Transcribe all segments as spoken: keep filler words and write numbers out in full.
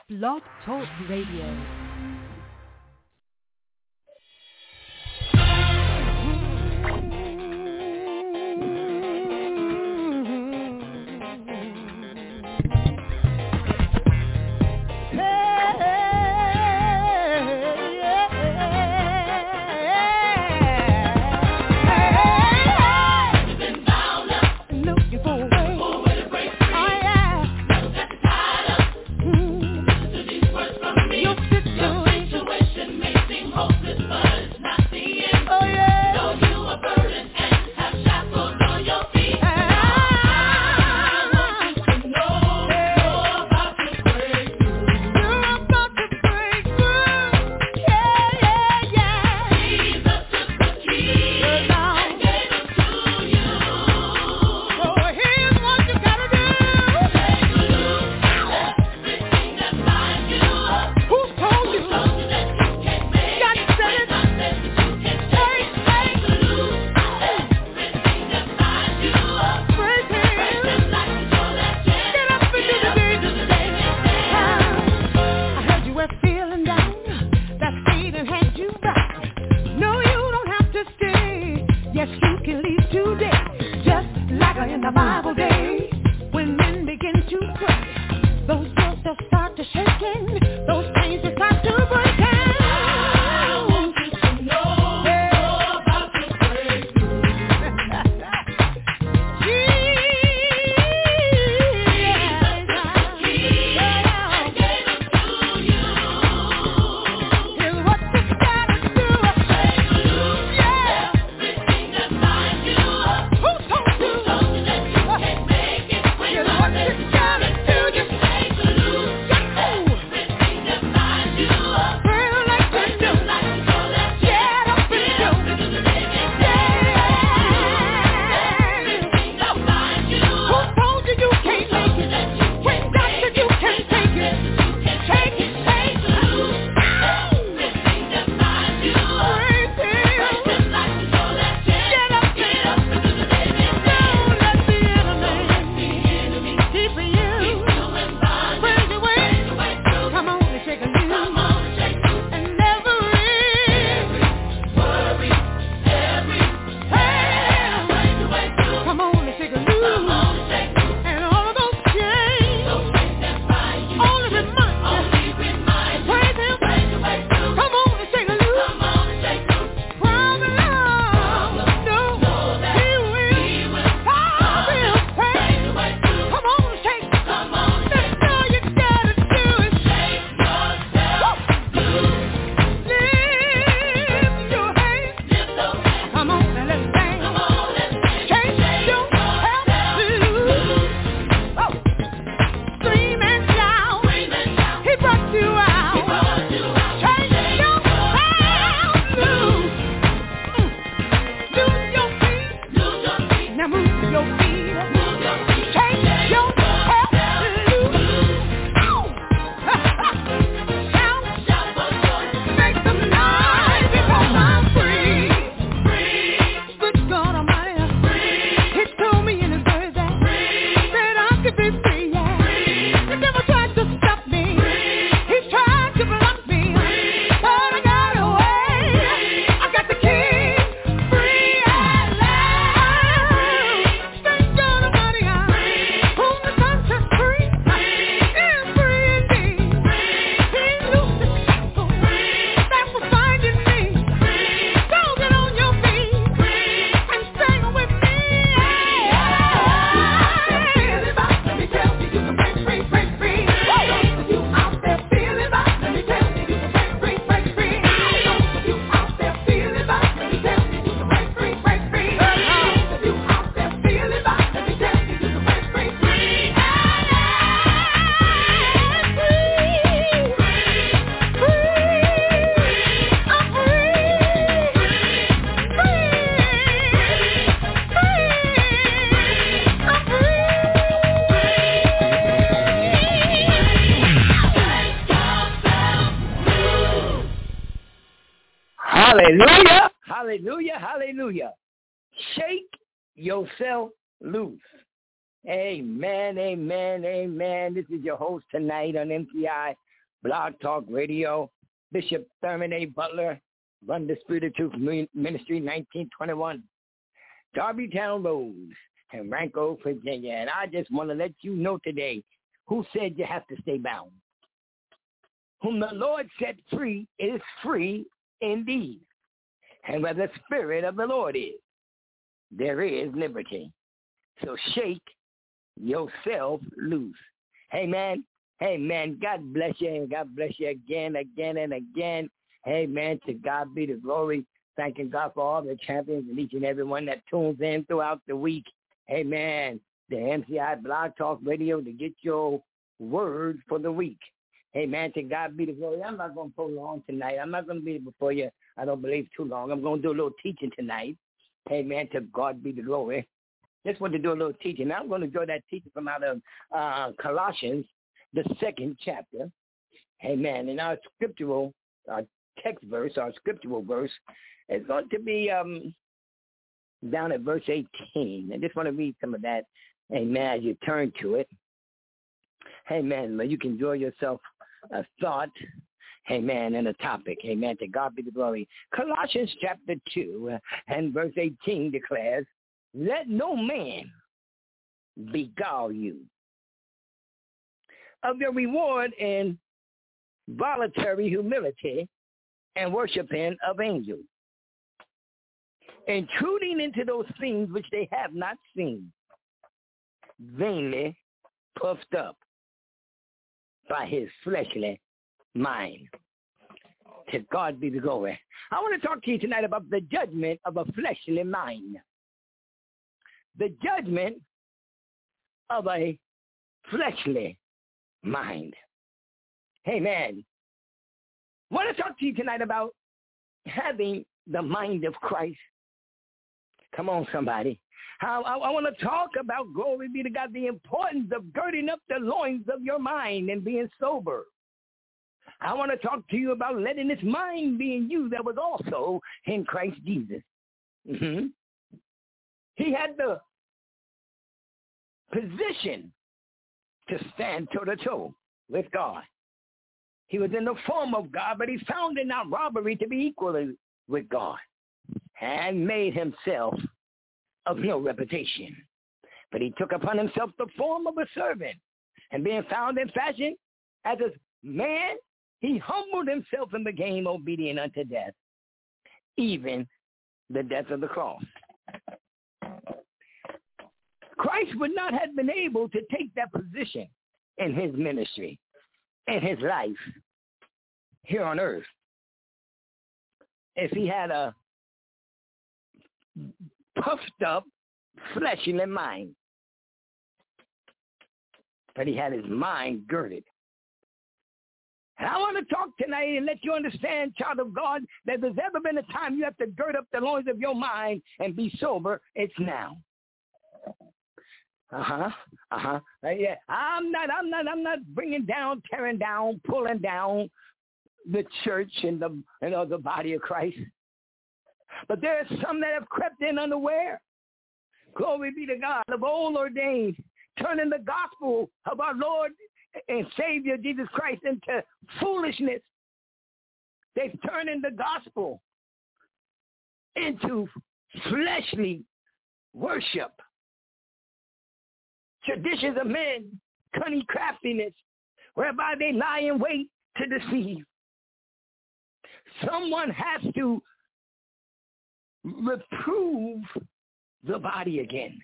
Blog Talk Radio. Hallelujah, hallelujah, hallelujah. Shake yourself loose. Amen, amen, amen. This is your host tonight on M T I Blog Talk Radio. Bishop Thurman A. Butler, run the Spirit of Truth Ministry, nineteen twenty-one. Darbytown Road in Ranco, Virginia. And I just want to let you know today, who said you have to stay bound? Whom the Lord set free is free indeed. And where the Spirit of the Lord is, there is liberty. So shake yourself loose. Amen. Amen. God bless you, and God bless you again, again, and again. Amen. To God be the glory. Thanking God for all the champions and each and every one that tunes in throughout the week. Amen. The M C I Blog Talk Radio to get your word for the week. Amen. To God be the glory. I'm not going to prolong tonight. I'm not going to be before you, I don't believe, too long. I'm going to do a little teaching tonight. Amen. To God be the glory. Just want to do a little teaching. Now I'm going to do that teaching from out of uh, Colossians, the second chapter. Amen. And our scriptural, our text verse, our scriptural verse is going to be um, down at verse eighteen. I just want to read some of that. Amen. As you turn to it. Amen. But you can enjoy yourself a thought. Amen. And a topic. Amen. To God be the glory. Colossians chapter two and verse eighteen declares, let no man beguile you of your reward in voluntary humility and worshiping of angels, intruding into those things which they have not seen, vainly puffed up by his fleshly mind. To God be the glory. I want to talk to you tonight about the judgment of a fleshly mind. The judgment of a fleshly mind. Amen. I want to talk to you tonight about having the mind of Christ. Come on, somebody. I, I, I want to talk about, glory be to God, the importance of girding up the loins of your mind and being sober. I want to talk to you about letting this mind be in you that was also in Christ Jesus. Mm-hmm. He had the position to stand toe-to-toe with God. He was in the form of God, but he found it not robbery to be equal with God, and made himself of no reputation. But he took upon himself the form of a servant, and being found in fashion as a man, he humbled himself and became obedient unto death, even the death of the cross. Christ would not have been able to take that position in his ministry, in his life here on earth, if he had a puffed up fleshly mind. But he had his mind girded. And I want to talk tonight and let you understand, child of God, that if there's ever been a time you have to gird up the loins of your mind and be sober, it's now. Uh-huh, uh-huh. Uh, yeah, I'm not, I'm not, I'm not bringing down, tearing down, pulling down the church and the, you know, the body of Christ. But there are some that have crept in unaware. Glory be to God, of old ordained, turning the gospel of our Lord and Savior Jesus Christ into foolishness. They've turned the gospel into fleshly worship. Traditions of men, cunning craftiness, whereby they lie in wait to deceive. Someone has to reprove the body again.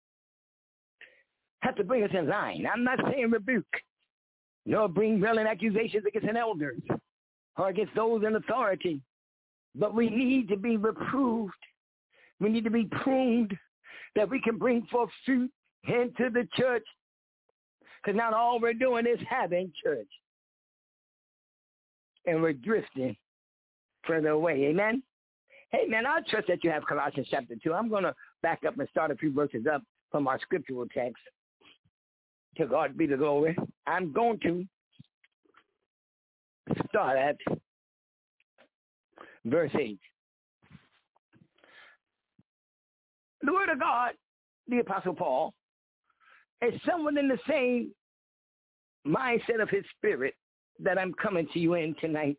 Have to bring us in line. I'm not saying rebuke, nor bring railing accusations against an elders or against those in authority. But we need to be reproved. We need to be pruned that we can bring forth fruit into the church. Because not all we're doing is having church. And we're drifting further away. Amen? Hey, man, I trust that you have Colossians chapter two. I'm going to back up and start a few verses up from our scriptural text. To God be the glory. I'm going to start at verse eight. The word of God, the Apostle Paul, is someone in the same mindset of his spirit that I'm coming to you in tonight.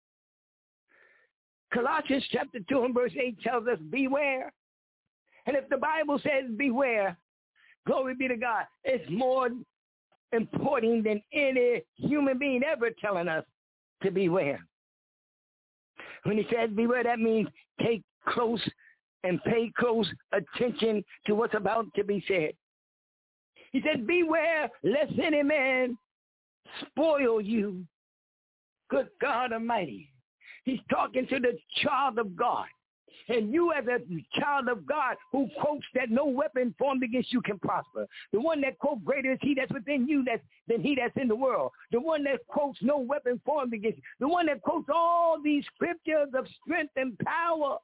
Colossians chapter two and verse eight tells us, beware. And if the Bible says beware, glory be to God, it's more important than any human being ever telling us to beware. When he says beware, that means take close and pay close attention to what's about to be said. He said, beware lest any man spoil you. Good God Almighty. He's talking to the child of God. And you as a child of God who quotes that no weapon formed against you can prosper. The one that quotes greater is he that's within you that's, than he that's in the world. The one that quotes no weapon formed against you. The one that quotes all these scriptures of strength and power.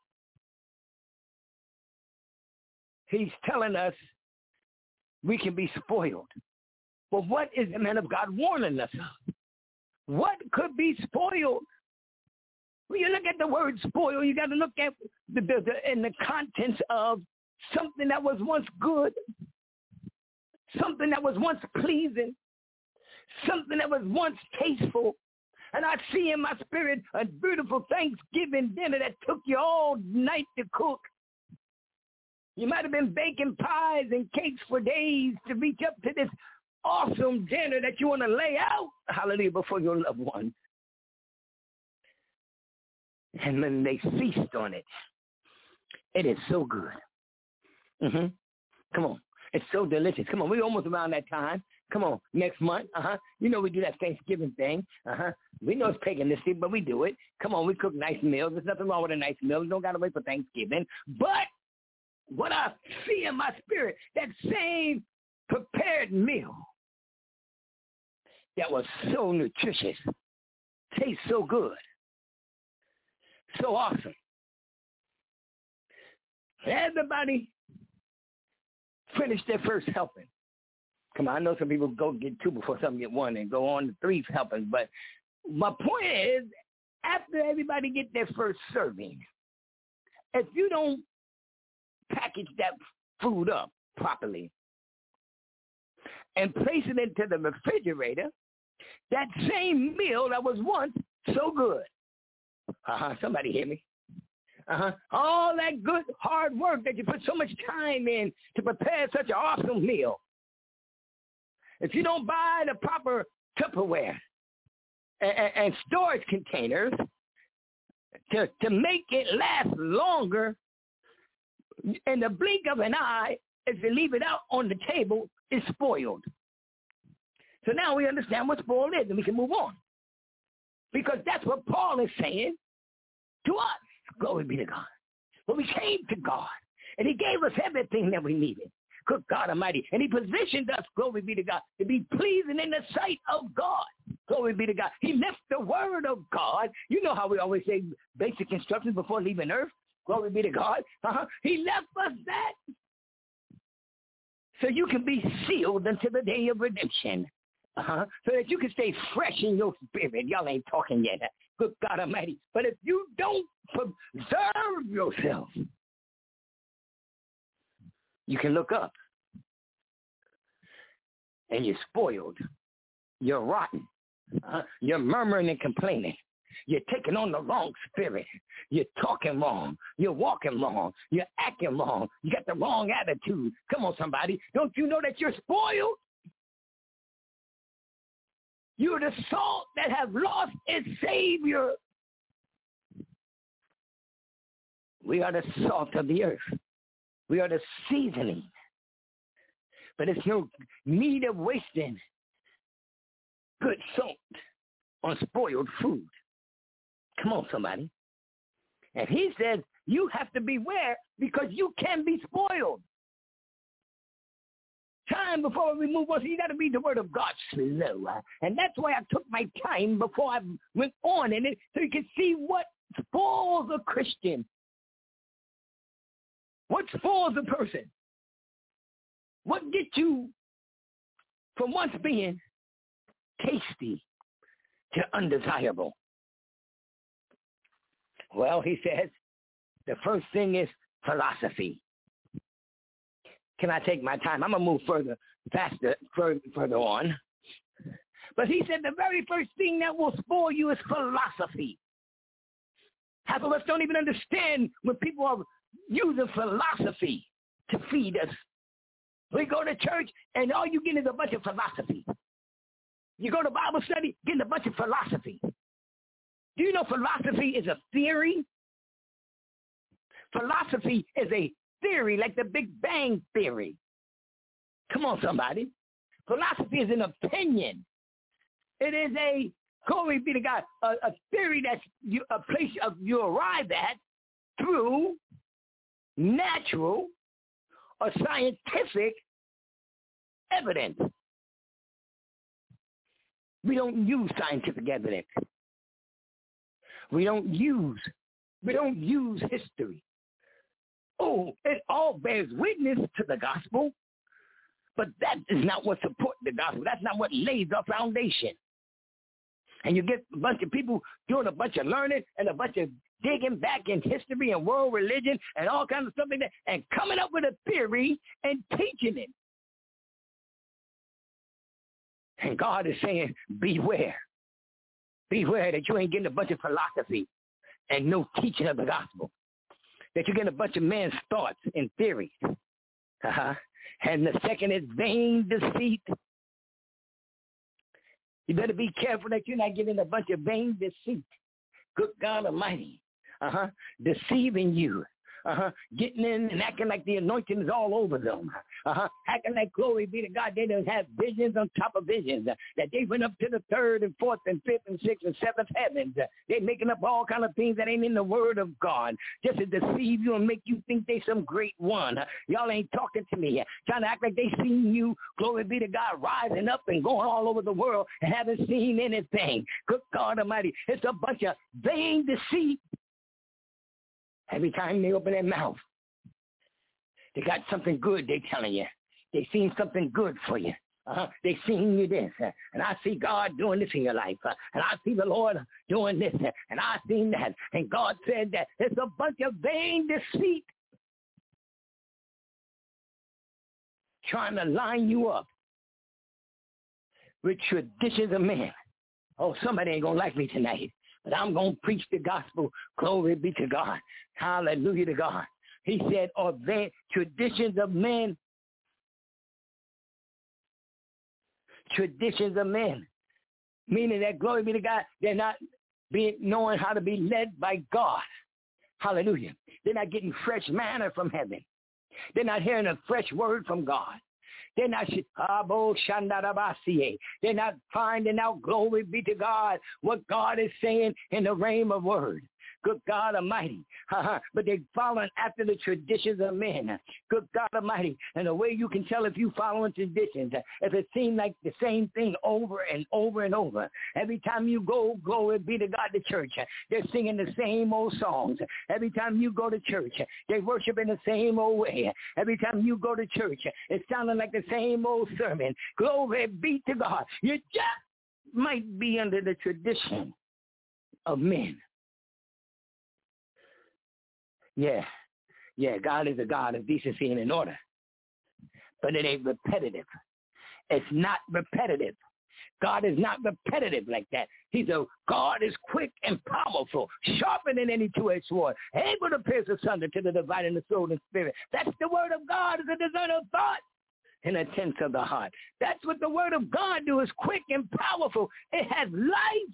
He's telling us we can be spoiled. But what is the man of God warning us of? What could be spoiled? When you look at the word spoil, you got to look at the, the, the in the contents of something that was once good, something that was once pleasing, something that was once tasteful. And I see in my spirit a beautiful Thanksgiving dinner that took you all night to cook. You might have been baking pies and cakes for days to reach up to this awesome dinner that you want to lay out, hallelujah, before your loved one. And when they feast on it, it is so good. Mm-hmm. Come on. It's so delicious. Come on. We're almost around that time. Come on. Next month. Uh-huh. You know we do that Thanksgiving thing. Uh-huh. We know it's paganistic, but we do it. Come on. We cook nice meals. There's nothing wrong with a nice meal. You don't got to wait for Thanksgiving. But what I see in my spirit, that same prepared meal that was so nutritious, tastes so good, so awesome. Everybody finished their first helping. Come on, I know some people go get two before some get one and go on to three helpings, but my point is, after everybody get their first serving, if you don't package that food up properly and place it into the refrigerator, that same meal that was once so good. Uh-huh, somebody hear me? Uh-huh. All that good hard work that you put so much time in to prepare such an awesome meal. If you don't buy the proper Tupperware and, and, and storage containers to, to make it last longer, in the blink of an eye, if you leave it out on the table, it's spoiled. So now we understand what spoiled is, and we can move on. Because that's what Paul is saying to us. Glory be to God. When we came to God, and he gave us everything that we needed. Good God Almighty. And he positioned us, glory be to God, to be pleasing in the sight of God. Glory be to God. He left the word of God. You know how we always say basic instructions before leaving earth. Glory be to God. Uh-huh. He left us that so you can be sealed until the day of redemption. Uh-huh. So that you can stay fresh in your spirit. Y'all ain't talking yet. Good God Almighty. But if you don't preserve yourself, you can look up and you're spoiled. You're rotten. Uh, you're murmuring and complaining. You're taking on the wrong spirit. You're talking wrong. You're walking wrong. You're acting wrong. You got the wrong attitude. Come on, somebody. Don't you know that you're spoiled? You're the salt that have lost its Savior. We are the salt of the earth. We are the seasoning. But it's no need of wasting good salt on spoiled food. Come on, somebody. And he says you have to beware because you can be spoiled. Time before we move on, so you got to read the word of God slow. And that's why I took my time before I went on in it, so you can see what spoils a Christian. What spoils a person? What gets you from once being tasty to undesirable? Well, he says, the first thing is philosophy. Can I take my time? I'm going to move further, faster, further, further on. But he said the very first thing that will spoil you is philosophy. Half of us don't even understand when people are using philosophy to feed us. We go to church, and all you get is a bunch of philosophy. You go to Bible study, getting a bunch of philosophy. Do you know philosophy is a theory? Philosophy is a theory, like the Big Bang Theory. Come on, somebody. Philosophy is an opinion. It is a, glory be to God, a, a theory that's you, a place of, you arrive at through natural or scientific evidence. We don't use scientific evidence. We don't use, we don't use history. Oh, it all bears witness to the gospel, but that is not what supports the gospel. That's not what lays the foundation. And you get a bunch of people doing a bunch of learning and a bunch of digging back in history and world religion and all kinds of stuff like that and coming up with a theory and teaching it. And God is saying, beware. Beware that you ain't getting a bunch of philosophy and no teaching of the gospel. That you're getting a bunch of man's thoughts and theories. Uh-huh. And the second is vain deceit. You better be careful that you're not getting a bunch of vain deceit. Good God Almighty. Uh-huh. Deceiving you. Uh-huh. Getting in and acting like the anointing is all over them. Uh-huh. Acting like, glory be to God, they don't have visions on top of visions. Uh, that they went up to the third and fourth and fifth and sixth and seventh heavens. Uh, they're making up all kind of things that ain't in the word of God. Just to deceive you and make you think they some great one. Uh, y'all ain't talking to me. Uh, trying to act like they seen you, glory be to God, rising up and going all over the world and haven't seen anything. Good God Almighty. It's a bunch of vain deceit. Every time they open their mouth, they got something good they telling you. They seen something good for you. Uh-huh. They seen you this. Uh, and I see God doing this in your life. Uh, and I see the Lord doing this. Uh, and I seen that. And God said that. It's a bunch of vain deceit trying to line you up with traditions of men. Oh, somebody ain't going to like me tonight. But I'm going to preach the gospel. Glory be to God. Hallelujah to God. He said, or vain traditions of men. Traditions of men. Meaning that, glory be to God, they're not being knowing how to be led by God. Hallelujah. They're not getting fresh manna from heaven. They're not hearing a fresh word from God. They're not, they're not finding out, glory be to God, what God is saying in the rhema word. Good God Almighty. Uh-huh. But they're following after the traditions of men. Good God Almighty. And the way you can tell if you following traditions, if it seems like the same thing over and over and over. Every time you go, glory be to God, to church, they're singing the same old songs. Every time you go to church, they worship in the same old way. Every time you go to church, it's sounding like the same old sermon. Glory be to God. You just might be under the tradition of men. Yeah, yeah, God is a God of decency and in order. But it ain't repetitive. It's not repetitive. God is not repetitive like that. He's a God is quick and powerful, sharper than any two-edged sword, able to pierce asunder to the dividing the soul and spirit. That's the word of God, is a discerner of thought and intents of the heart. That's what the word of God do, is quick and powerful. It has life.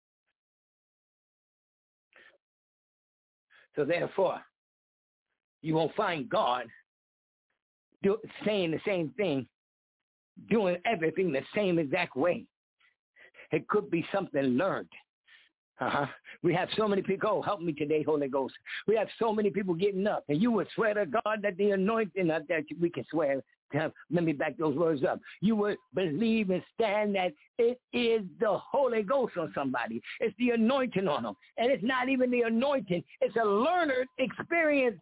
So therefore, you won't find God do, saying the same thing, doing everything the same exact way. It could be something learned. Uh-huh. We have so many people, oh, help me today, Holy Ghost. We have so many people getting up, and you would swear to God that the anointing, uh, that we can swear, uh, let me back those words up. You would believe and stand that it is the Holy Ghost on somebody. It's the anointing on them. And it's not even the anointing. It's a learned experience.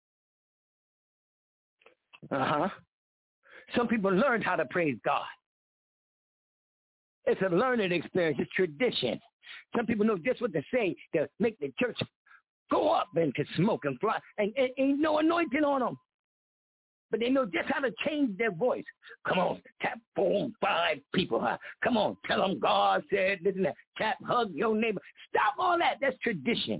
Uh-huh. Some people learned how to praise God. It's a learned experience. It's tradition. Some people know just what to say to make the church go up and to smoke and fly. And, and ain't no anointing on them. but they know just how to change their voice. Come on, tap four, five people. Huh? Come on, tell them God said this and that. Tap, hug your neighbor. Stop all that. That's tradition.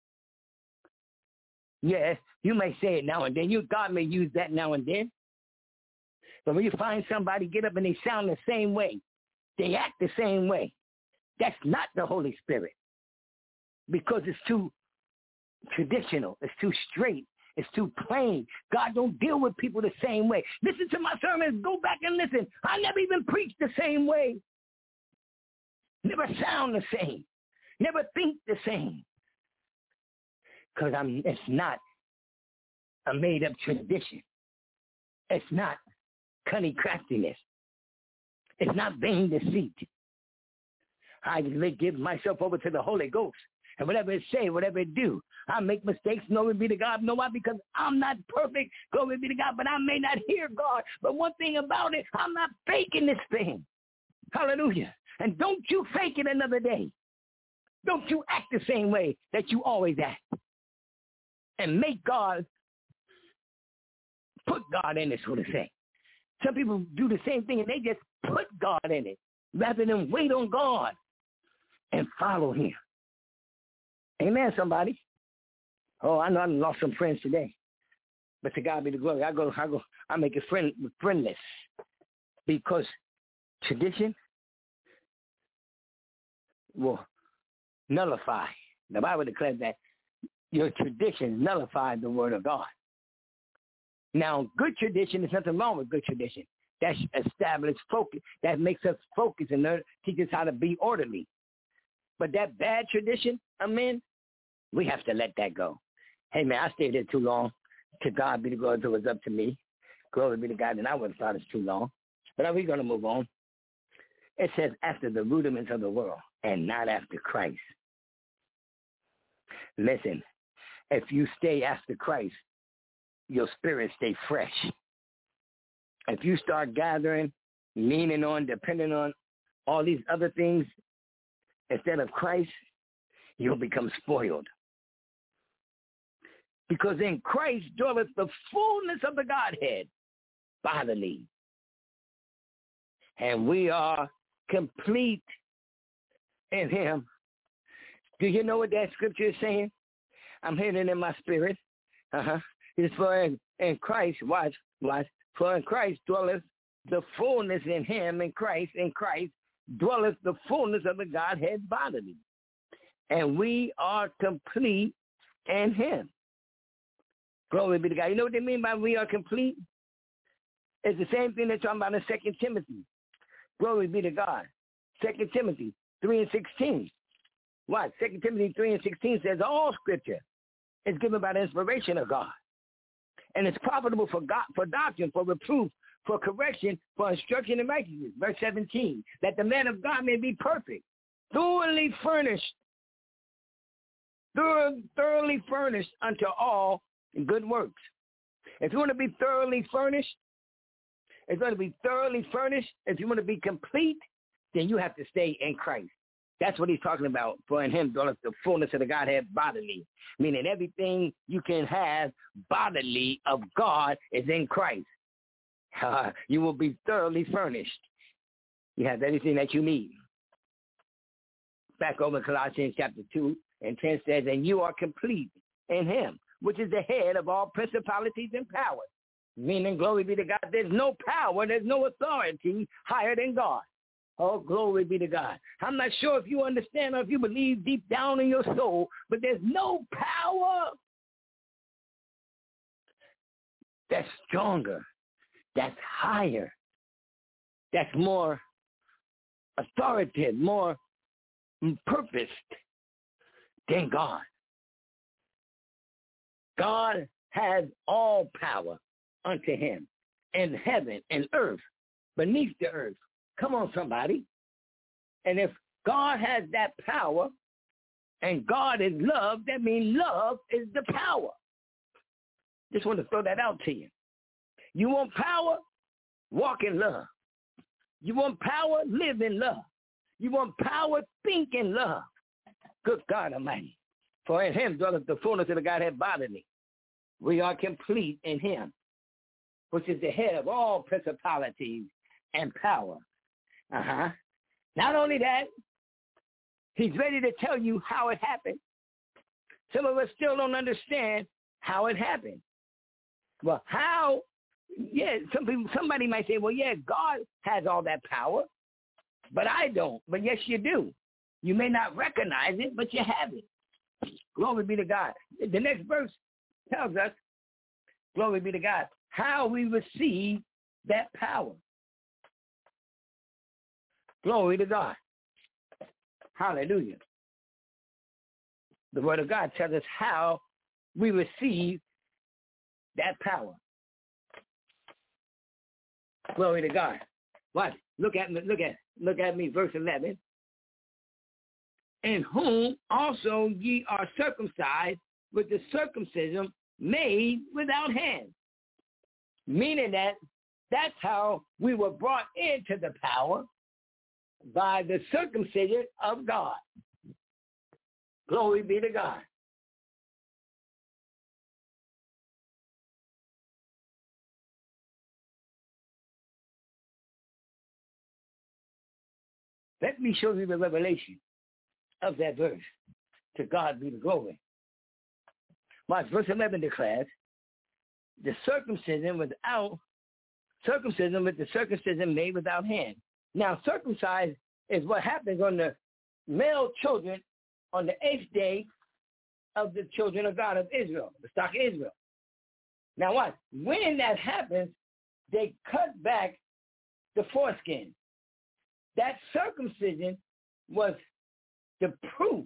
Yes, you may say it now and then. You God may use that now and then. But when you find somebody get up and they sound the same way, they act the same way, that's not the Holy Spirit, because it's too traditional. It's too straight. It's too plain. God don't deal with people the same way. Listen to my sermons. Go back and listen. I never even preached the same way. Never sound the same. Never think the same. Because I'm. It's not a made-up tradition. It's not cunning craftiness. It's not vain deceit. I just give myself over to the Holy Ghost. And whatever it say, whatever it do, I make mistakes. Glory be to God. No, why? Because I'm not perfect. Glory be to God. But I may not hear God. But one thing about it, I'm not faking this thing. Hallelujah. And don't you fake it another day. Don't you act the same way that you always act. And make God, put God in it, so to say. Some people do the same thing and they just put God in it rather than wait on God and follow him. Amen, somebody. Oh, I know I lost some friends today. But to God be the glory. I go, I go, I make it friend, friendless. Because tradition will nullify. The Bible declares that your tradition nullifies the word of God. Now, good tradition, there's nothing wrong with good tradition. That's established focus. That makes us focus and learn, teach us how to be orderly. But that bad tradition, amen, we have to let that go. Hey, man, I stayed there too long. To God be the glory, it was up to me. Glory be to God, and I wouldn't have thought it's too long. But we're going to move on. It says, after the rudiments of the world and not after Christ. Listen, if you stay after Christ, your spirit stay fresh. If you start gathering, leaning on, depending on all these other things instead of Christ, you'll become spoiled. Because in Christ dwelleth the fullness of the Godhead bodily. And we are complete in him. Do you know what that scripture is saying? I'm hearing it in my spirit. Uh-huh. It's for in, in Christ, watch, watch. For in Christ dwelleth the fullness in him, in Christ, in Christ dwelleth the fullness of the Godhead bodily. And we are complete in him. Glory be to God. You know what they mean by we are complete? It's the same thing they're talking about in Second Timothy. Glory be to God. Second Timothy three and sixteen. What? Second Timothy three and sixteen says all scripture is given by the inspiration of God. And it's profitable for God, for doctrine, for reproof, for correction, for instruction in righteousness. Verse seventeen, that the man of God may be perfect, thoroughly furnished, thoroughly furnished unto all good works. If you want to be thoroughly furnished, it's going to be thoroughly furnished. If you want to be complete, then you have to stay in Christ. That's what he's talking about. For in him dwelleth the fullness of the Godhead bodily. Meaning everything you can have bodily of God is in Christ. Uh, you will be thoroughly furnished. You have everything that you need. Back over in Colossians chapter two and ten says, and you are complete in him, which is the head of all principalities and powers. Meaning, glory be to God, there's no power, there's no authority higher than God. Oh, glory be to God. I'm not sure if you understand or if you believe deep down in your soul, but there's no power that's stronger, that's higher, that's more authoritative, more purposed than God. God has all power unto him in heaven and earth, beneath the earth. Come on, somebody. And if God has that power and God is love, that means love is the power. Just want to throw that out to you. You want power? Walk in love. You want power? Live in love. You want power? Think in love. Good God Almighty. For in him dwelleth the fullness of the Godhead bodily. We are complete in him. which is the head of all principalities and power. Uh-huh. Not only that, he's ready to tell you how it happened. Some of us still don't understand how it happened. Well, how, yeah, some people, somebody might say, well, yeah, God has all that power, but I don't. But yes, you do. You may not recognize it, but you have it. Glory be to God. The next verse tells us, glory be to God, how we receive that power. Glory to God. Hallelujah. The word of God tells us how we receive that power. Glory to God. What? Look at me, look at, look at me, verse eleven. In whom also ye are circumcised with the circumcision made without hands. Meaning that that's how we were brought into the power, by the circumcision of God. Glory be to God. Let me show you the revelation of that verse. To God be the glory. Watch, verse eleven declares, the circumcision without, circumcision with the circumcision made without hand. Now, circumcised is what happens on the male children on the eighth day of the children of God of Israel, the stock of Israel. Now what? When that happens, they cut back the foreskin. That circumcision was the proof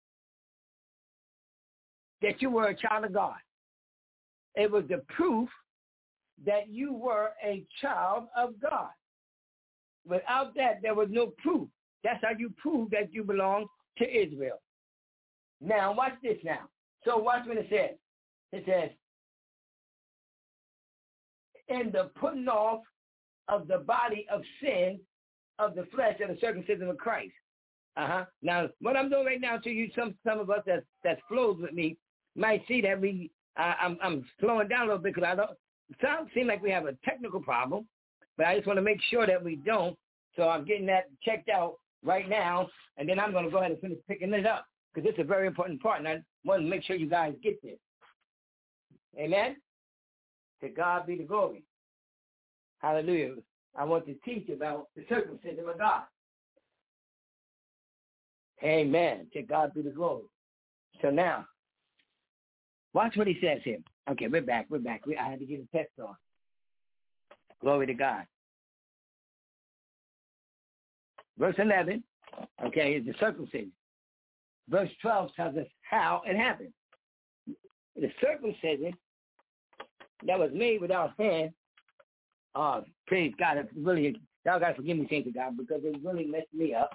that you were a child of God. It was the proof that you were a child of God. Without that, there was no proof. That's how you prove that you belong to Israel. Now, watch this now. So watch what it says. It says, in the putting off of the body of sin of the flesh of the circumcision of Christ. Uh-huh. Now, what I'm doing right now to you, some some of us that that flows with me might see that we, uh, I'm I'm slowing down a little bit because I don't, it sounds seem like we have a technical problem, but I just want to make sure that we don't. So I'm getting that checked out right now, and then I'm going to go ahead and finish picking it up because it's a very important part, and I want to make sure you guys get this. Amen? To God be the glory. Hallelujah. I want to teach about the circumcision of God. Amen. To God be the glory. So now, watch what he says here. Okay, we're back. We're back. We, I had to get a test on. Glory to God. Verse eleven, okay, is the circumcision. Verse twelve tells us how it happened. The circumcision that was made without hand, uh, praise God, it really, y'all got to forgive me, thank you, God, because it really messed me up.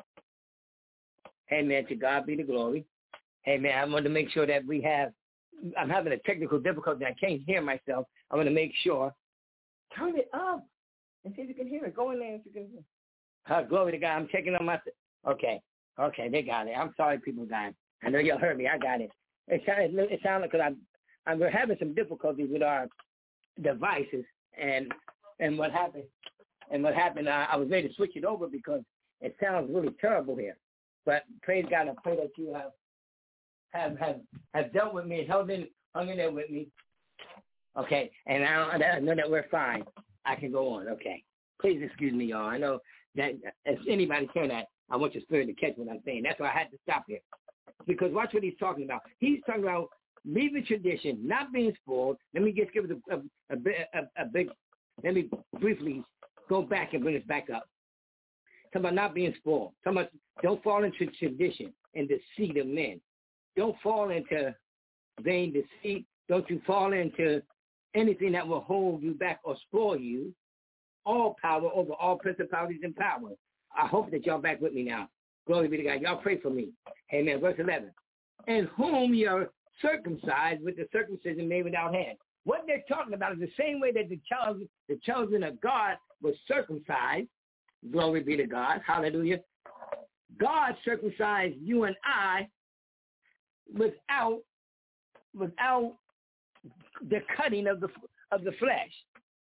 Amen, to God be the glory. Amen, I want to make sure that we have, I'm having a technical difficulty. I can't hear myself. I want to make sure. Turn it up and see if you can hear it. Go in there if you can hear it. Uh, glory to God. I'm checking on my, okay. Okay, they got it. I'm sorry, people dying. I know y'all heard me. I got it. It sounded, it sounded because I'm, I'm, we're having some difficulties with our devices, and and what happened, and what happened, I, I was ready to switch it over because it sounds really terrible here. But praise God, I pray that you have have have, have dealt with me and held in, hung in there with me. Okay, and now I know that we're fine. I can go on. Okay, please excuse me, y'all. I know that if anybody hear that, I want your spirit to catch what I'm saying. That's why I had to stop here. Because watch what he's talking about. He's talking about leaving tradition, not being spoiled. Let me just give it a, a, a, a, a big, let me briefly go back and bring us back up. Talking about not being spoiled. Talking about don't fall into tradition and deceit of men. Don't fall into vain deceit. Don't you fall into anything that will hold you back or spoil you. All power over all principalities and powers. I hope that y'all back with me now. Glory be to God. Y'all pray for me. Amen. Verse eleven. In whom you're circumcised with the circumcision made without hand. What they're talking about is the same way that the child, the children of God was circumcised. Glory be to God. Hallelujah. God circumcised you and I without, without the cutting of the of the flesh.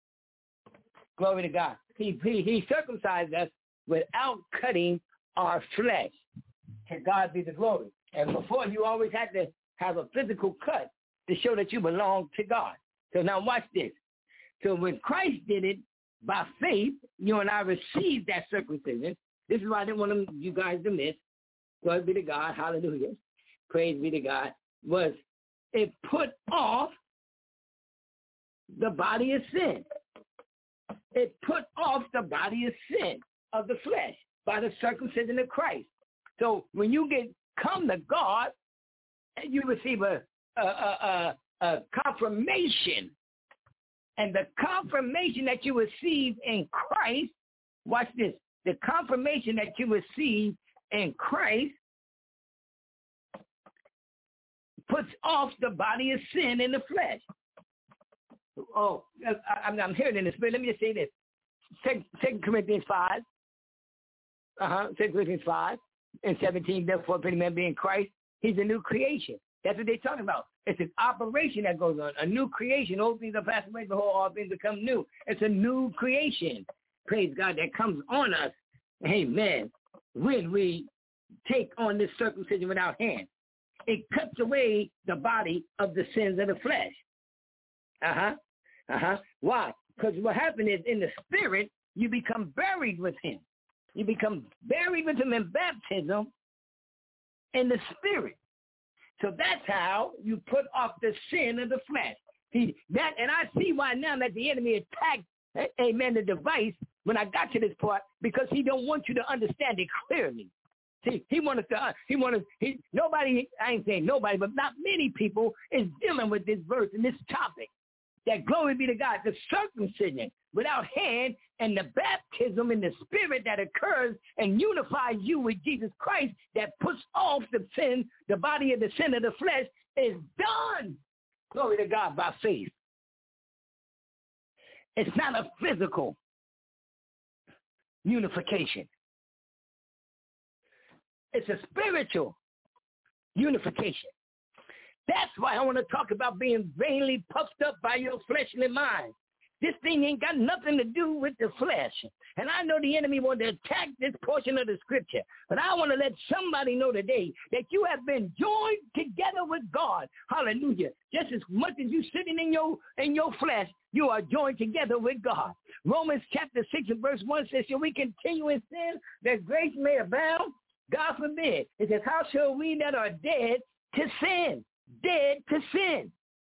Glory to God. He, he, he circumcised us without cutting our flesh. To God be the glory. And before, you always had to have a physical cut to show that you belong to God. So now watch this. So when Christ did it by faith, you and I received that circumcision. This is why I didn't want you guys to miss. Glory be to God. Hallelujah. Praise be to God. Was it put off the body of sin. It put off the body of sin of the flesh by the circumcision of Christ. So when you get come to God, you receive a, a, a, a, a confirmation. And the confirmation that you receive in Christ, watch this, the confirmation that you receive in Christ puts off the body of sin in the flesh. Oh, I, I'm, I'm hearing in the spirit. Let me just say this. Second Corinthians five. Uh-huh. Second Corinthians five and seventeen. Therefore, if any man be in Christ, he's a new creation. That's what they're talking about. It's an operation that goes on. A new creation. Old things are passed away. Behold, all things become new. It's a new creation. Praise God. That comes on us. Amen. When we take on this circumcision without hand. It cuts away the body of the sins of the flesh. Uh-huh. Uh-huh. Why? Because what happened is in the spirit, you become buried with him. You become buried with him in baptism in the spirit. So that's how you put off the sin of the flesh. See, that, and I see why now that the enemy attacked, amen, the device when I got to this part, because he don't want you to understand it clearly. See, he wanted to, uh, he wanted, he, nobody, I ain't saying nobody, but not many people is dealing with this verse and this topic. That glory be to God, the circumcision without hand and the baptism in the spirit that occurs and unifies you with Jesus Christ that puts off the sin, the body of the sin of the flesh is done. Glory to God by faith. It's not a physical unification. It's a spiritual unification. That's why I want to talk about being vainly puffed up by your fleshly mind. This thing ain't got nothing to do with the flesh. And I know the enemy wants to attack this portion of the scripture. But I want to let somebody know today that you have been joined together with God. Hallelujah. Just as much as you sitting in your in your flesh, you are joined together with God. Romans chapter six and verse one says, shall we continue in sin that grace may abound? God forbid. It says, how shall we that are dead to sin? Dead to sin,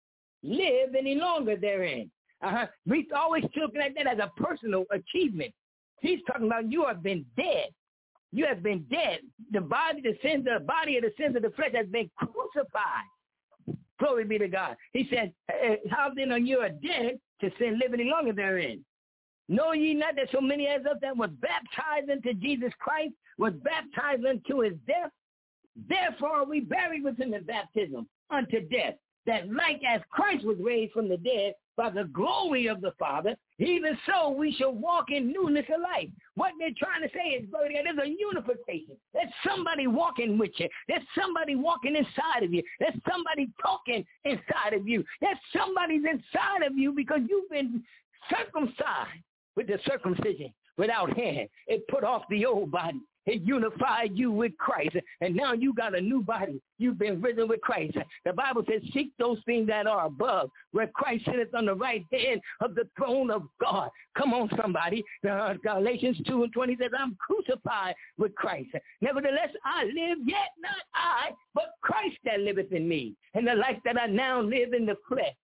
live any longer therein. Uh-huh. We always look at that as a personal achievement. He's talking about you have been dead. You have been dead. The body, the sins, the body of the sins of the flesh has been crucified. Glory be to God. He said, how then are you dead to sin, live any longer therein? Know ye not that so many as of them was baptized into Jesus Christ, was baptized unto his death? Therefore are we buried with him in baptism unto death, that like as Christ was raised from the dead by the glory of the Father, even so we shall walk in newness of life. What they're trying to say is, brother, there's a unification. There's somebody walking with you. There's somebody walking inside of you. There's somebody talking inside of you. There's somebody's inside of you because you've been circumcised with the circumcision without hand. It put off the old body. It unified you with Christ. And now you got a new body. You've been risen with Christ. The Bible says, seek those things that are above, where Christ sitteth on the right hand of the throne of God. Come on, somebody. Uh, Galatians two and twenty says, I'm crucified with Christ. Nevertheless, I live, yet not I, but Christ that liveth in me. And the life that I now live in the flesh,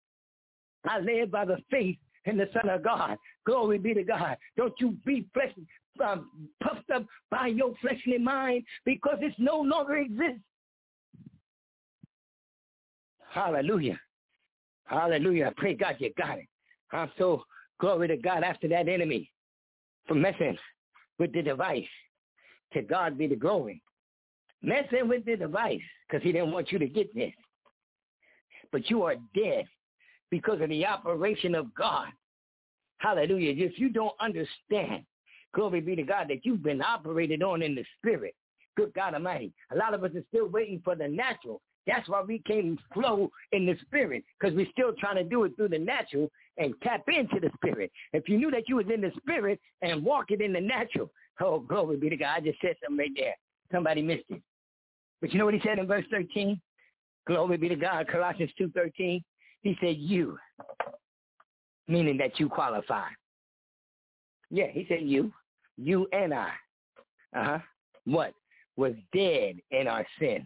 I live by the faith in the Son of God. Glory be to God. Don't you be flesh, um, puffed up by your fleshly mind, because it no longer exists. Hallelujah. Hallelujah. I pray God you got it. I'm so glory to God after that enemy for messing with the device. To God be the glory. Messing with the device because he didn't want you to get this. But you are dead because of the operation of God. Hallelujah. If you don't understand, glory be to God, that you've been operated on in the spirit. Good God Almighty. A lot of us are still waiting for the natural. That's why we can't flow in the spirit, because we're still trying to do it through the natural and tap into the spirit. If you knew that you was in the spirit and walking in the natural, oh, glory be to God. I just said something right there. Somebody missed it. But you know what he said in verse thirteen? Glory be to God, Colossians two thirteen. He said, you, meaning that you qualify. Yeah, he said you, you and I. Uh-huh. What? Was dead in our sin.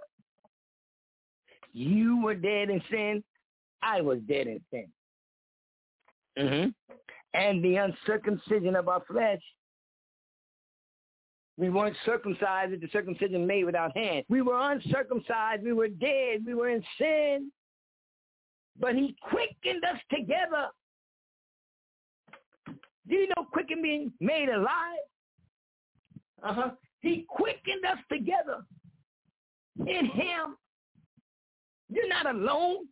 You were dead in sin. I was dead in sin. Mm-hmm. And the uncircumcision of our flesh. We weren't circumcised with the circumcision made without hands. We were uncircumcised. We were dead. We were in sin. But he quickened us together. Do you know quicken being made alive? Uh-huh. He quickened us together in him. You're not alone.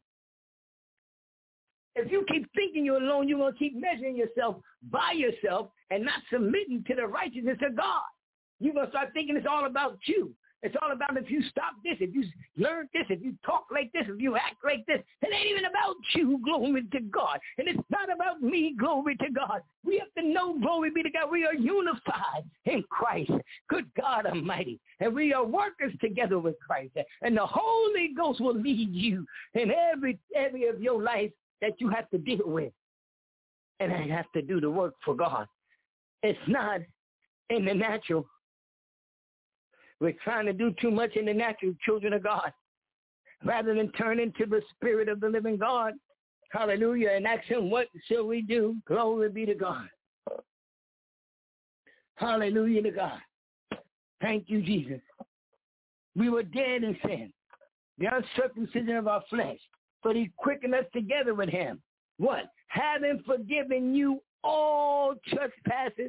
If you keep thinking you're alone, you're going to keep measuring yourself by yourself and not submitting to the righteousness of God. You're going to start thinking it's all about you. It's all about if you stop this, if you learn this, if you talk like this, if you act like this. It ain't even about you, glory to God. And it's not about me, glory to God. We have to know, glory be to God, we are unified in Christ. Good God Almighty. And we are workers together with Christ. And the Holy Ghost will lead you in every area of your life that you have to deal with. And I have to do the work for God. It's not in the natural. We're trying to do too much in the natural, children of God, rather than turn into the spirit of the living God. Hallelujah. And ask him, what shall we do? Glory be to God. Hallelujah to God. Thank you, Jesus. We were dead in sin, the uncircumcision of our flesh, but he quickened us together with him. What? Having forgiven you all trespasses.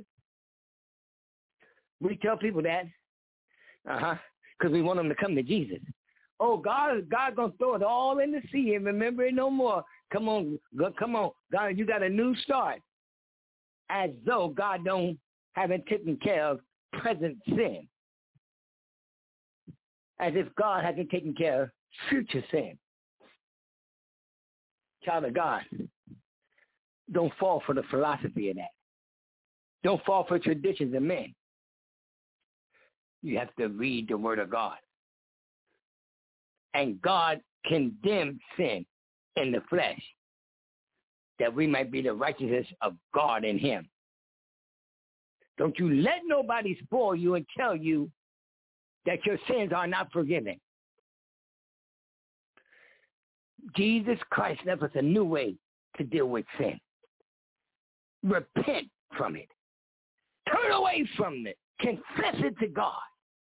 We tell people that. Uh-huh. Because we want them to come to Jesus. Oh, God, God going to throw it all in the sea and remember it no more. Come on, go, come on. God, you got a new start. As though God don't haven't taken care of present sin. As if God hasn't taken care of future sin. Child of God, don't fall for the philosophy of that. Don't fall for traditions of men. You have to read the word of God. And God condemned sin in the flesh that we might be the righteousness of God in him. Don't you let nobody spoil you and tell you that your sins are not forgiven. Jesus Christ left us a new way to deal with sin. Repent from it. Turn away from it. Confess it to God.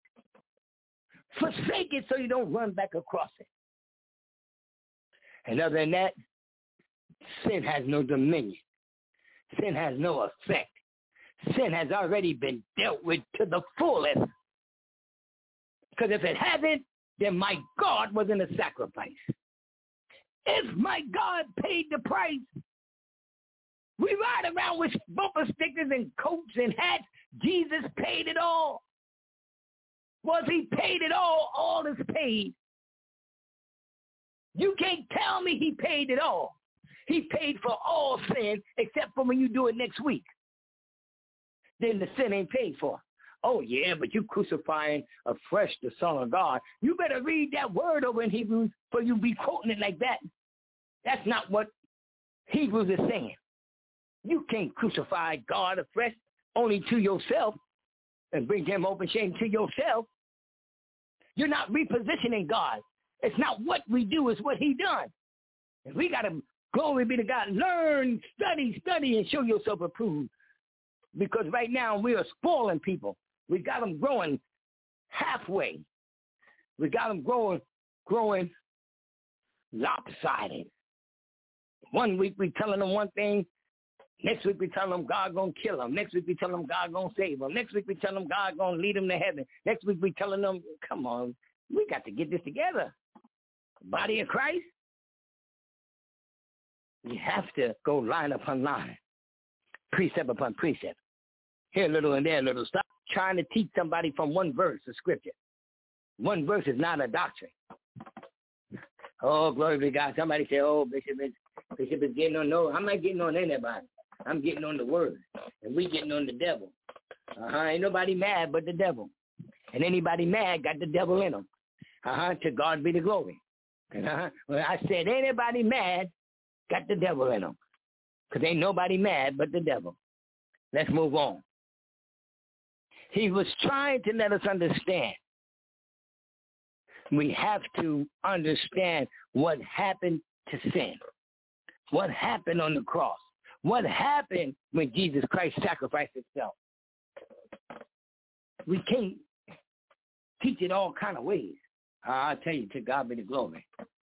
Forsake it so you don't run back across it. And other than that, sin has no dominion. Sin has no effect. Sin has already been dealt with to the fullest. Because if it hasn't, then my God wasn't a sacrifice. If my God paid the price, we ride around with bumper stickers and coats and hats. Jesus paid it all. Was he paid it all? All is paid. You can't tell me he paid it all. He paid for all sin except for when you do it next week. Then the sin ain't paid for. Oh, yeah, but you crucifying afresh the Son of God. You better read that word over in Hebrews for you be quoting it like that. That's not what Hebrews is saying. You can't crucify God afresh only to yourself and bring him open shame to yourself. You're not repositioning God. It's not what we do, it's what he done. And we got to, glory be to God, learn, study, study, and show yourself approved. Because right now we are spoiling people. We got them growing halfway. We got them growing, growing lopsided. One week we telling them one thing. Next week we telling them God going to kill them. Next week we telling them God going to save them. Next week we telling them God going to lead them to heaven. Next week we telling them, come on, we got to get this together. Body of Christ. You have to go line upon line, precept upon precept. Here a little and there a little. Stop trying to teach somebody from one verse of scripture. One verse is not a doctrine. Oh, glory be to God. Somebody say, oh, Bishop, it's, Bishop is getting on, no, I'm not getting on anybody. I'm getting on the word. And we getting on the devil. Uh-huh. Ain't nobody mad but the devil. And anybody mad got the devil in them. Uh-huh. To God be the glory. Uh-huh. Well, I said anybody mad got the devil in them. Because ain't nobody mad but the devil. Let's move on. He was trying to let us understand. We have to understand what happened to sin. What happened on the cross. What happened when Jesus Christ sacrificed himself. We can't teach it all kind of ways. I'll tell you, to God be the glory.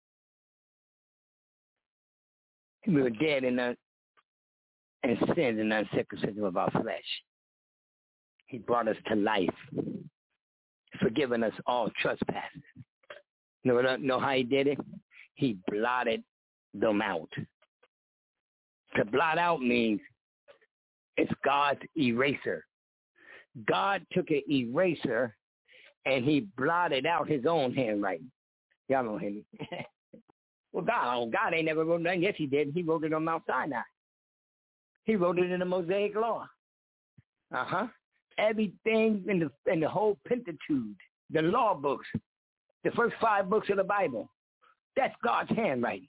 We were dead in, the, in sins and uncircumcision of our flesh. He brought us to life, forgiving us all trespasses. You know, know how he did it? He blotted them out. To blot out means it's God's eraser. God took an eraser and he blotted out his own handwriting. Y'all don't hear me. Well, God, God ain't never wrote nothing. Yes, he did. He wrote it on Mount Sinai. He wrote it in the Mosaic Law. Uh-huh. Everything in the in the whole Pentateuch, the law books, the first five books of the Bible, that's God's handwriting.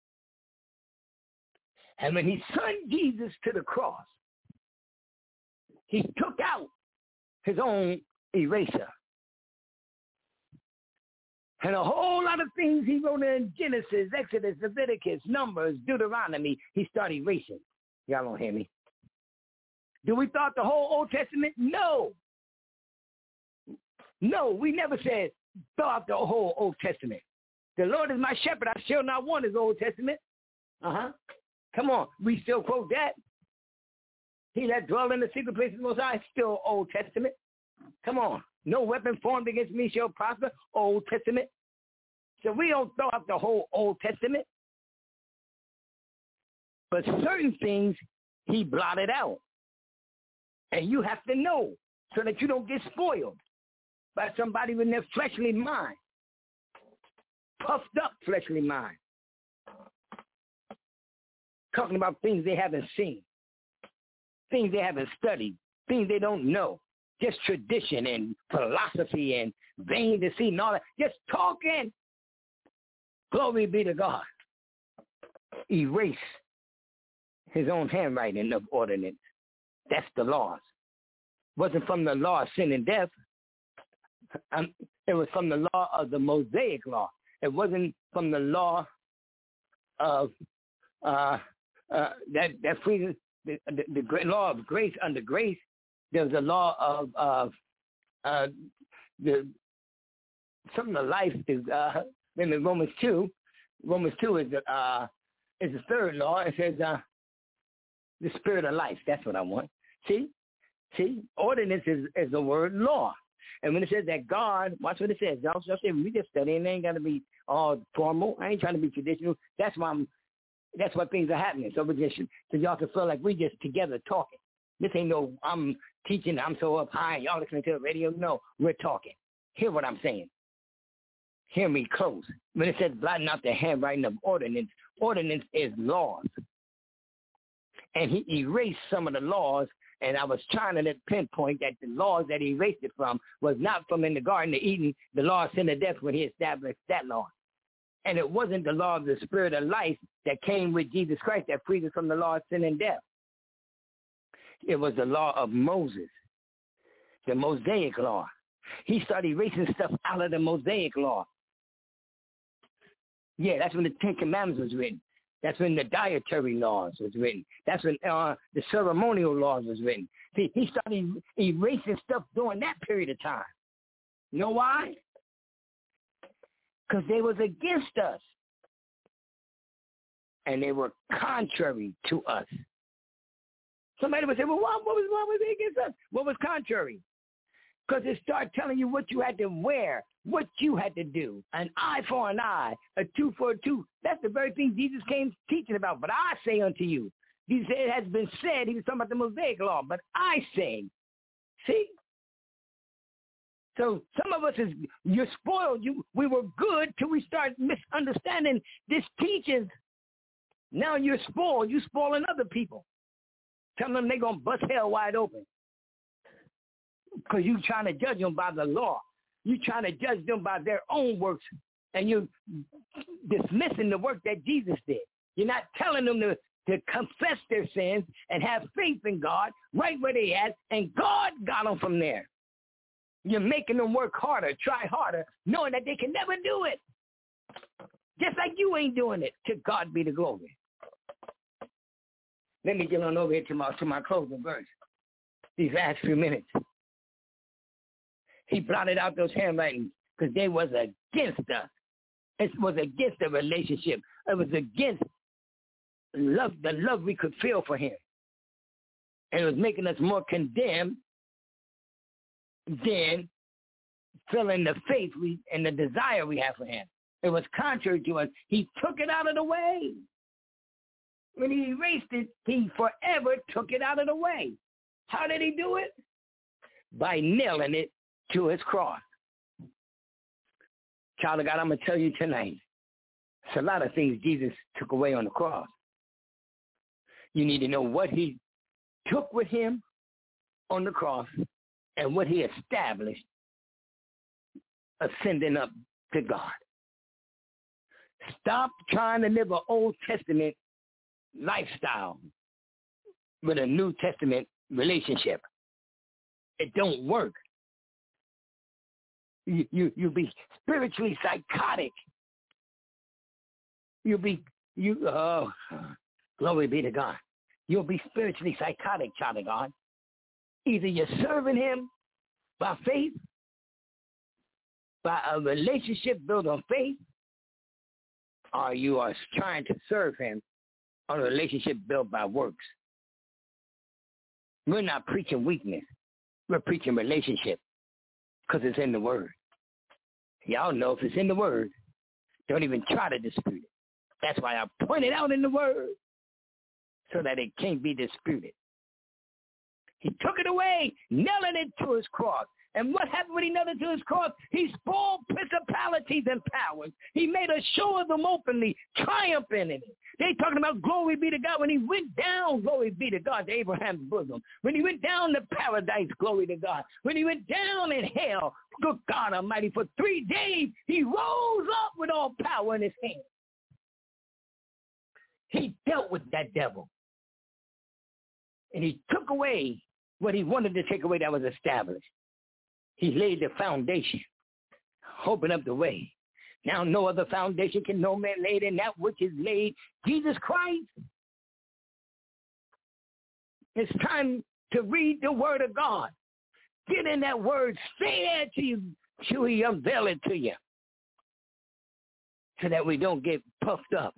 And when he sent Jesus to the cross, he took out his own eraser. And a whole lot of things he wrote in Genesis, Exodus, Leviticus, Numbers, Deuteronomy, he started erasing. Y'all don't hear me. Do we thought the whole Old Testament? No. No, we never said thought the whole Old Testament. The Lord is my shepherd. I shall not want his Old Testament. Uh-huh. Come on. We still quote that. He that dwell in the secret places of the Most High, still Old Testament. Come on. No weapon formed against me shall prosper. Old Testament. So we don't throw out the whole Old Testament. But certain things he blotted out. And you have to know so that you don't get spoiled by somebody with their fleshly mind. Puffed up fleshly mind. Talking about things they haven't seen. Things they haven't studied. Things they don't know. Just tradition and philosophy and vain deceit and all that. Just talking. Glory be to God. Erase his own handwriting of ordinance. That's the laws. Wasn't from the law of sin and death. Um, it was from the law of the Mosaic law. It wasn't from the law of uh, uh, that that frees the, the, the law of grace under grace. There was a law of of uh, the something of life is uh, in Romans two. Romans two is the uh, is the third law. It says uh, the spirit of life. That's what I want. See, see, ordinance is, is the word law. And when it says that God, watch what it says. Y'all say we just studying. It ain't got to be all formal. I ain't trying to be traditional. That's why I'm. That's why things are happening. So we just so y'all can feel like we just together talking. This ain't no I'm teaching. I'm so up high. Y'all listening to the radio. No, we're talking. Hear what I'm saying. Hear me close. When it says blotting out the handwriting of ordinance, ordinance is laws. And he erased some of the laws. And I was trying to pinpoint that the laws that he erased it from was not from in the Garden of Eden, the law of sin and death when he established that law. And it wasn't the law of the spirit of life that came with Jesus Christ that freed us from the law of sin and death. It was the law of Moses, the Mosaic law. He started erasing stuff out of the Mosaic law. Yeah, that's when the Ten Commandments was written. That's when the dietary laws was written. That's when uh, the ceremonial laws was written. See, he started erasing stuff during that period of time. You know why? Because they was against us. And they were contrary to us. Somebody would say, well, what, what, was, what was they against us? What was contrary? Because it started telling you what you had to wear, what you had to do. An eye for an eye, a tooth for a tooth. That's the very thing Jesus came teaching about. But I say unto you, Jesus said, it has been said, he was talking about the Mosaic law, but I say, see? So some of us is, you're spoiled. You, we were good till we start misunderstanding this teaching. Now you're spoiled. You're spoiling other people. Telling them they're going to bust hell wide open. Because you're trying to judge them by the law. You're trying to judge them by their own works. And you're dismissing the work that Jesus did. You're not telling them to, to confess their sins and have faith in God right where they at. And God got them from there. You're making them work harder, try harder, knowing that they can never do it. Just like you ain't doing it. To God be the glory. Let me get on over here to my, to my closing verse. These last few minutes. He blotted out those handwritings because they was against us. It was against the relationship. It was against love, the love we could feel for him. And it was making us more condemned than feeling the faith we and the desire we have for him. It was contrary to us. He took it out of the way. When he erased it, he forever took it out of the way. How did he do it? By nailing it to his cross. Child of God, I'm going to tell you tonight, it's a lot of things Jesus took away on the cross. You need to know what he took with him on the cross and what he established ascending up to God. Stop trying to live an Old Testament lifestyle with a New Testament relationship. It don't work. You, you, you'll be spiritually psychotic. You'll be, you, oh, glory be to God. You'll be spiritually psychotic, child of God. Either you're serving him by faith, by a relationship built on faith, or you are trying to serve him on a relationship built by works. We're not preaching weakness. We're preaching relationship because it's in the word. Y'all know if it's in the word, don't even try to dispute it. That's why I point it out in the word so that it can't be disputed. He took it away, nailing it to his cross. And what happened when he nailed it to his cross? He spoiled principalities and powers. He made a show of them openly, triumphing in it. They talking about glory be to God. When he went down, glory be to God, to Abraham's bosom. When he went down to paradise, glory to God. When he went down in hell, good God Almighty, for three days, he rose up with all power in his hand. He dealt with that devil. And he took away what he wanted to take away that was established. He laid the foundation, opened up the way. Now no other foundation can no man lay than that which is laid, Jesus Christ. It's time to read the word of God. Get in that word, stay there till you, till he unveil it to you, so that we don't get puffed up.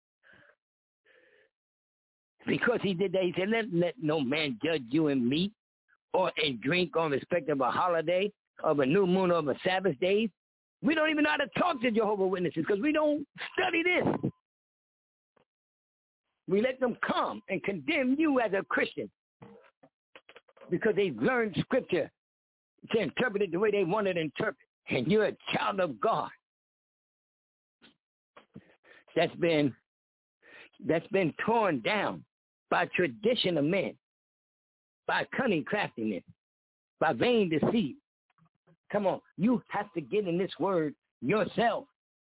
Because he did that, he said, let, let no man judge you in meat or in drink on respect of a holiday, of a new moon, or of a Sabbath days. We don't even know how to talk to Jehovah's Witnesses because we don't study this. We let them come and condemn you as a Christian because they've learned scripture to interpret it the way they want it to interpret. And you're a child of God. That's been, that's been torn down by tradition of men, by cunning craftiness, by vain deceit. Come on, you have to get in this word yourself.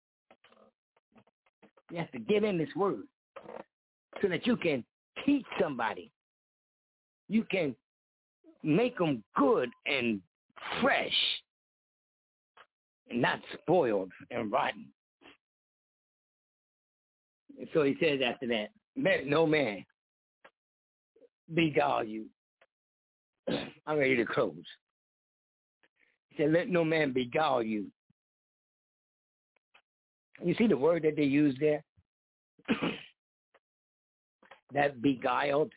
You have to get in this word so that you can teach somebody. You can make them good and fresh and not spoiled and rotten. And so he says after that, let no man beguile you. I'm ready to close. He said, let no man beguile you. You see the word that they use there? That beguiled.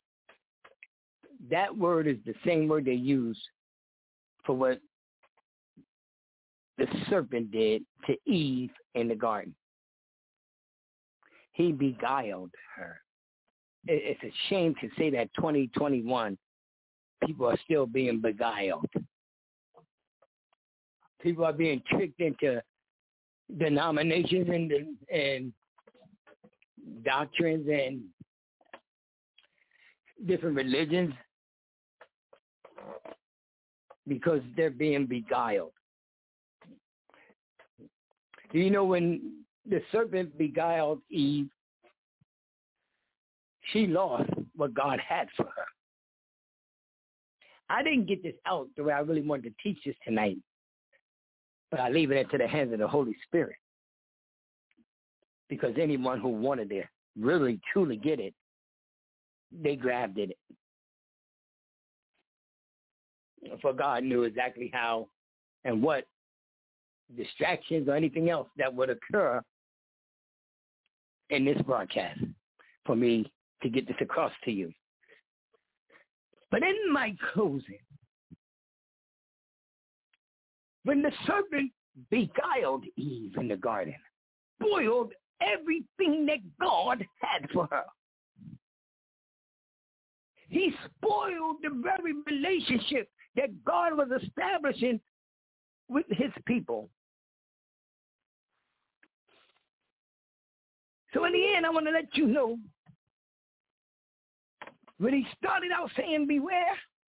That word is the same word they use for what the serpent did to Eve in the garden. He beguiled her. It's a shame to say that twenty twenty-one people are still being beguiled. People are being tricked into denominations and and doctrines and different religions because they're being beguiled. Do you know when the serpent beguiled Eve, she lost what God had for her? I didn't get this out the way I really wanted to teach this tonight, but I leave it into the hands of the Holy Spirit. Because anyone who wanted to really, truly get it, they grabbed it. For God knew exactly how and what distractions or anything else that would occur in this broadcast for me to get this across to you. But in my closing, when the serpent beguiled Eve in the garden, spoiled everything that God had for her. He spoiled the very relationship that God was establishing with his people. So in the end, I want to let you know, when he started out saying, beware,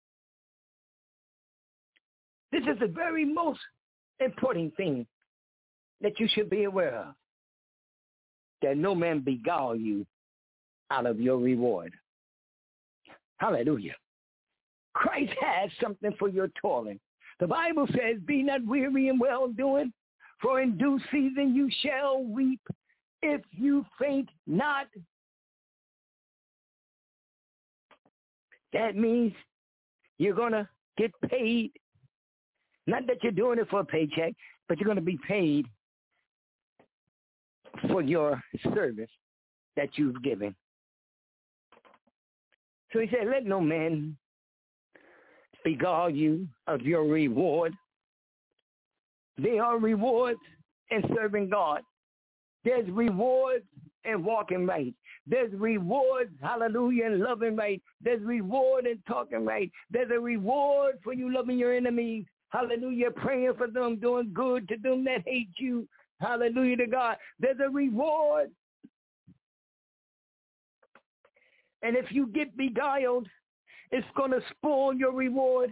this is the very most important thing that you should be aware of, that no man beguile you out of your reward. Hallelujah. Christ has something for your toiling. The Bible says, be not weary in well-doing, for in due season you shall reap if you faint not. That means you're going to get paid. Not that you're doing it for a paycheck, but you're going to be paid for your service that you've given. So he said, let no man beguile you of your reward. There are rewards in serving God. There's rewards in walking right. There's rewards, hallelujah, in loving right. There's reward in talking right. There's a reward for you loving your enemies. Hallelujah, praying for them, doing good to them that hate you. Hallelujah to God. There's a reward. And if you get beguiled, it's going to spoil your reward.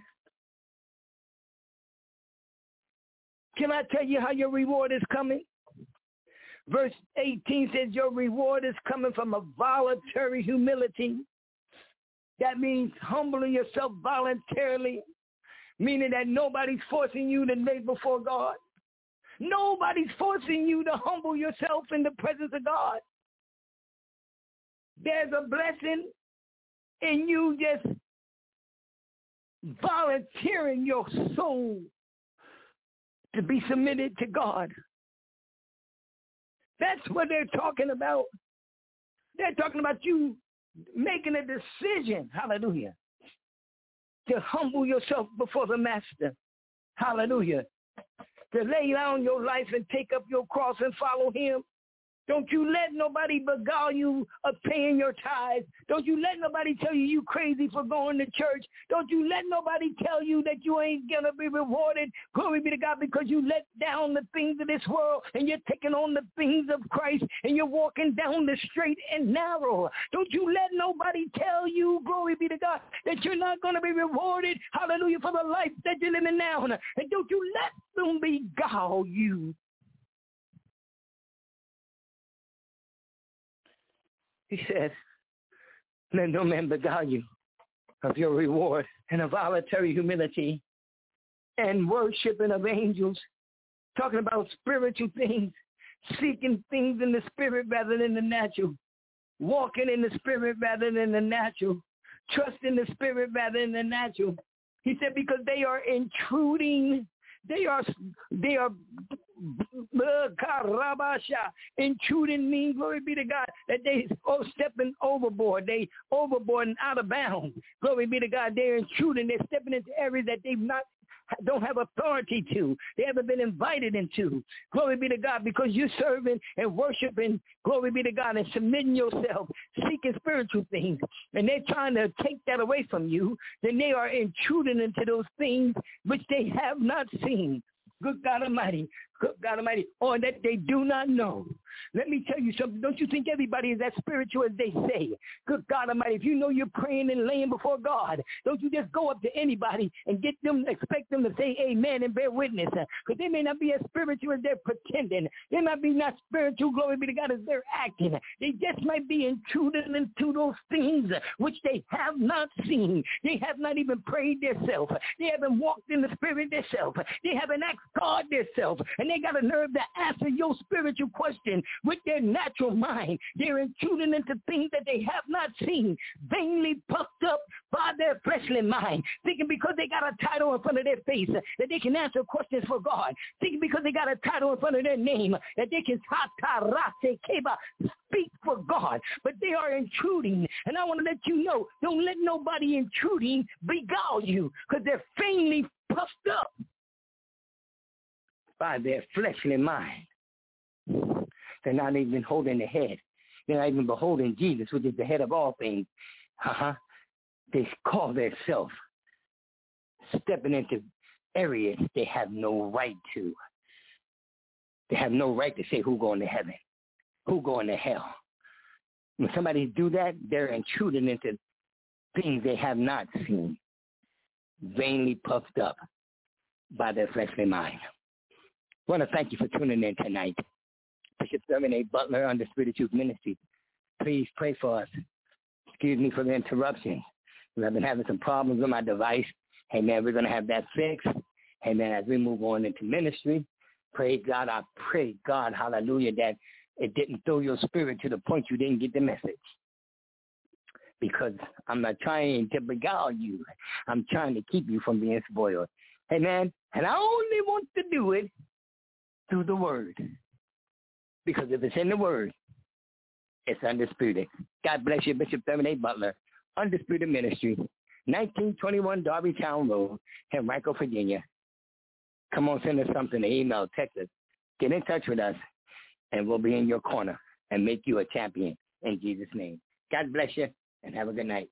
Can I tell you how your reward is coming? Verse eighteen says your reward is coming from a voluntary humility. That means humbling yourself voluntarily, meaning that nobody's forcing you to lay before God. Nobody's forcing you to humble yourself in the presence of God. There's a blessing in you just volunteering your soul to be submitted to God. That's what they're talking about. They're talking about you making a decision, hallelujah, to humble yourself before the master, hallelujah, to lay down your life and take up your cross and follow him. Don't you let nobody beguile you of paying your tithes. Don't you let nobody tell you you crazy for going to church. Don't you let nobody tell you that you ain't going to be rewarded. Glory be to God, because you let down the things of this world and you're taking on the things of Christ and you're walking down the straight and narrow. Don't you let nobody tell you, glory be to God, that you're not going to be rewarded, hallelujah, for the life that you're living now. And don't you let them beguile you. He said, let no man beguile you of your reward, and a voluntary humility and worshiping of angels, talking about spiritual things, seeking things in the spirit rather than the natural, walking in the spirit rather than the natural, trusting the spirit rather than the natural. He said, because they are intruding, they are, they are, intruding means, glory be to God, that they oh stepping overboard, they overboard and out of bounds. Glory be to God, they're intruding, they're stepping into areas that they've not, don't have authority to, they haven't been invited into. Glory be to God, because you're serving and worshiping, glory be to God, and submitting yourself, seeking spiritual things, and they're trying to take that away from you, then they are intruding into those things which they have not seen. Good God Almighty. good God Almighty, or that they do not know. Let me tell you something. Don't you think everybody is as spiritual as they say? Good God Almighty, if you know you're praying and laying before God, don't you just go up to anybody and get them, expect them to say amen and bear witness. Because they may not be as spiritual as they're pretending. They might be not spiritual, glory be to God, as they're acting. They just might be intruding into those things which they have not seen. They have not even prayed themselves. They haven't walked in the spirit themselves. They haven't asked God themselves. And they got a nerve to answer your spiritual question with their natural mind. They're intruding into things that they have not seen, vainly puffed up by their fleshly mind, thinking because they got a title in front of their face that they can answer questions for God, thinking because they got a title in front of their name that they can speak for God, but they are intruding. And I want to let you know, don't let nobody intruding beguile you, because they're vainly puffed up by their fleshly mind. They're not even holding the head. They're not even beholding Jesus, which is the head of all things. Uh-huh. They call themselves stepping into areas they have no right to. They have no right to say who going to heaven, who going to hell. When somebody do that, they're intruding into things they have not seen, vainly puffed up by their fleshly mind. I want to thank you for tuning in tonight. Bishop Thurman A. Butler, Undisputed Truth Ministry. Please pray for us. Excuse me for the interruption. I've been having some problems with my device. Hey, man, we're going to have that fixed. Hey, man, as we move on into ministry, praise God. I pray, God, hallelujah, that it didn't throw your spirit to the point you didn't get the message. Because I'm not trying to beguile you. I'm trying to keep you from being spoiled. Hey, man, and I only want to do it through the word. Because if it's in the word, it's undisputed. God bless you, Bishop Thurman A. Butler, Undisputed Ministry, nineteen twenty-one Darby Town Road, Henrico, Virginia. Come on, send us something, an email, text us. Get in touch with us, and we'll be in your corner and make you a champion in Jesus' name. God bless you, and have a good night.